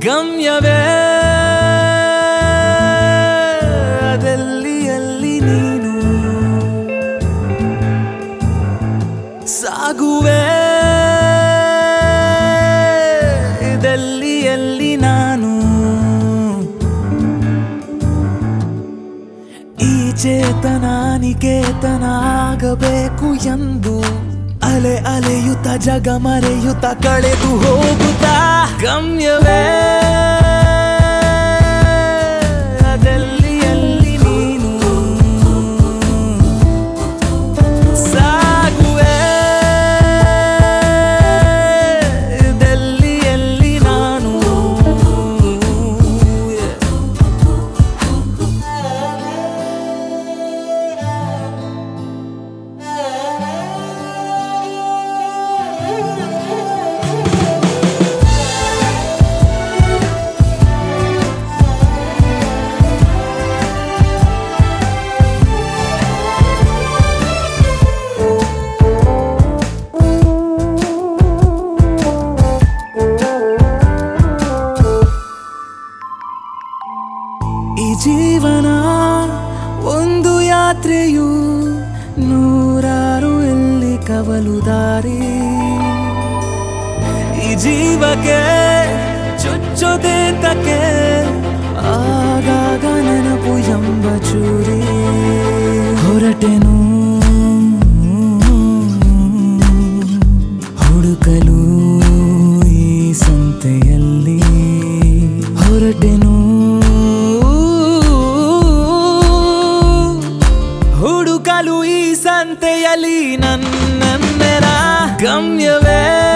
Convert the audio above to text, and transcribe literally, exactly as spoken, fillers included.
ಗಮ್ಯವೇ ಅದೆಲ್ಲಿ ಅಲ್ಲಿ ನೀನು ಸಾಗುವೆ ಇದೆಲ್ಲಿ ಅಲ್ಲಿ ನಾನು ಈ ಚೇತನ ನಿಕೇತನ ಆಗಬೇಕು ಎಂದು ಅಲೆ ಅಲೆಯುತ್ತ ಜಗ ಮರೆಯುತ್ತ ಕಳೆದು ಹೋಗುತ್ತಾ ಗಮ್ಯವೇ ಅದೆಲ್ಲಿ ಅಲ್ಲಿ ನೀನು ಸಾಗುವೆ ಇದೆಲ್ಲಿ ಅಲ್ಲಿ ನಾನು ಈ ಜೀವನ ಒಂದು ಯಾತ್ರೆಯು ನೂರಾರು ಎಲ್ಲಿ ಕವಲು ದಾರಿ ಈ ಜೀವಕ್ಕೆ ಚುಚ್ಚೋದೆ ತಕ್ಕೆ ಆಗಾಗ ನೆನಪು ಎಂಬ ಚೂರಿ ಹೊರಟೆನು ಹುಡುಕಲು ಈ ಸಂತೆಯಲ್ಲಿ ಹೊರಟೆನು ಹುಡುಕಲು ಈ ಸಂತೆಯಲ್ಲಿ ನನ್ನೆರ ಗಮ್ಯವೇ